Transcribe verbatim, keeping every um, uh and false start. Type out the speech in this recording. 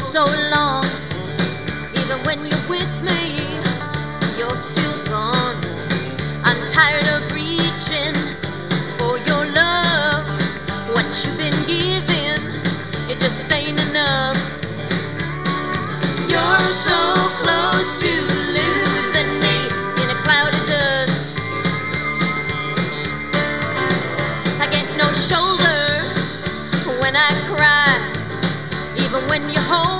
so long. Even when you're with me, you're still gone. I'm tired of reaching for your love. What you've been giving, it just ain't enough. You're so close to losing me in a cloud of dust. I get no shoulder when I cry, even when you hold